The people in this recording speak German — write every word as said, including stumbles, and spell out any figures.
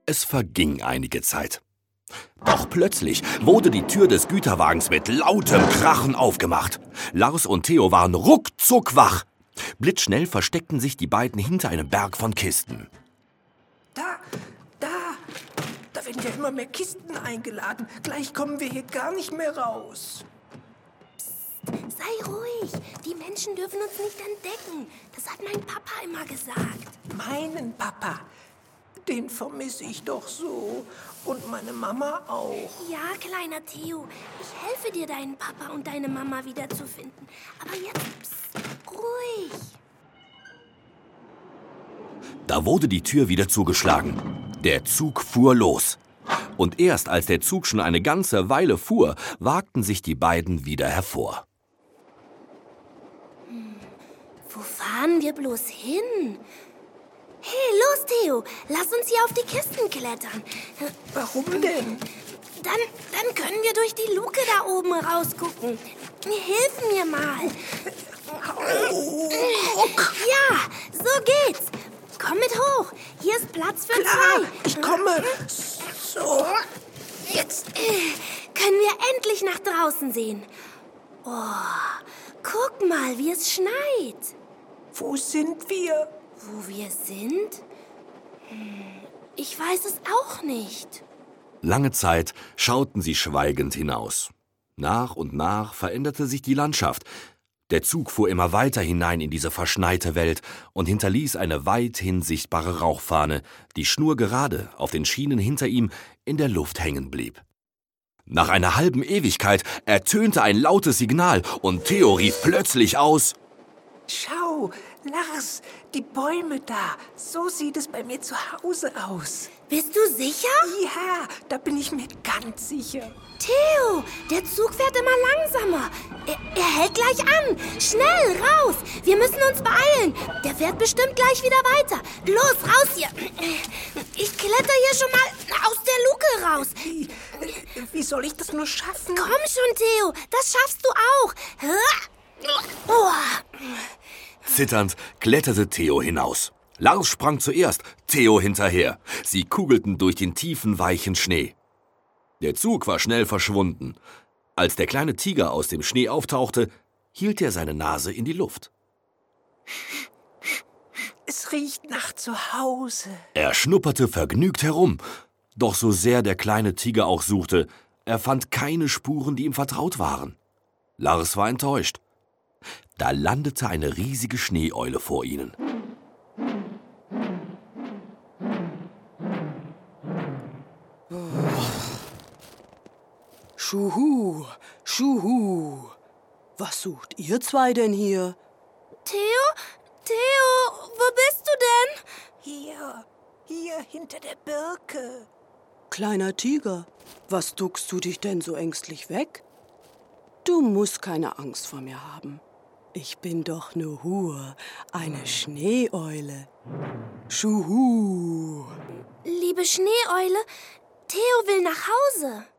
Es verging einige Zeit. Doch plötzlich wurde die Tür des Güterwagens mit lautem Krachen aufgemacht. Lars und Theo waren ruckzuck wach. Blitzschnell versteckten sich die beiden hinter einem Berg von Kisten. Da, da, da werden ja immer mehr Kisten eingeladen. Gleich kommen wir hier gar nicht mehr raus. Psst, sei ruhig. Die Menschen dürfen uns nicht entdecken. Das hat mein Papa immer gesagt. Meinen Papa, den vermisse ich doch so. Und meine Mama auch. Ja, kleiner Theo, ich helfe dir, deinen Papa und deine Mama wiederzufinden. Aber jetzt, psst, ruhig. Da wurde die Tür wieder zugeschlagen. Der Zug fuhr los. Und erst als der Zug schon eine ganze Weile fuhr, wagten sich die beiden wieder hervor. Hm, wo fahren wir bloß hin? Hey, los, Theo, lass uns hier auf die Kisten klettern. Warum denn? Dann, dann können wir durch die Luke da oben rausgucken. Hilf mir mal. Ja, so geht's. Komm mit hoch. Hier ist Platz für Klar, zwei. Ich komme. So. Jetzt können wir endlich nach draußen sehen. Oh, guck mal, wie es schneit. Wo sind wir? Wo wir sind? Hm, ich weiß es auch nicht. Lange Zeit schauten sie schweigend hinaus. Nach und nach veränderte sich die Landschaft. Der Zug fuhr immer weiter hinein in diese verschneite Welt und hinterließ eine weithin sichtbare Rauchfahne, die schnurgerade auf den Schienen hinter ihm in der Luft hängen blieb. Nach einer halben Ewigkeit ertönte ein lautes Signal und Theo rief plötzlich aus: Schau, Lars, die Bäume da. So sieht es bei mir zu Hause aus. Bist du sicher? Ja, da bin ich mir ganz sicher. Theo, der Zug fährt immer langsamer. Er, er hält gleich an. Schnell, raus. Wir müssen uns beeilen. Der fährt bestimmt gleich wieder weiter. Los, raus hier. Ich kletter hier schon mal aus der Luke raus. Wie, wie soll ich das nur schaffen? Komm schon, Theo. Das schaffst du auch. Oh. Zitternd kletterte Theo hinaus. Lars sprang zuerst, Theo hinterher. Sie kugelten durch den tiefen, weichen Schnee. Der Zug war schnell verschwunden. Als der kleine Tiger aus dem Schnee auftauchte, hielt er seine Nase in die Luft. Es riecht nach Zuhause. Er schnupperte vergnügt herum. Doch so sehr der kleine Tiger auch suchte, er fand keine Spuren, die ihm vertraut waren. Lars war enttäuscht. Da landete eine riesige Schneeeule vor ihnen. Schuhu, Schuhu. Was sucht ihr zwei denn hier? Theo? Theo, wo bist du denn? Hier, hier hinter der Birke. Kleiner Tiger, was duckst du dich denn so ängstlich weg? Du musst keine Angst vor mir haben. Ich bin doch nur Hur, eine Schneeeule. Schuhu. Liebe Schneeeule, Theo will nach Hause.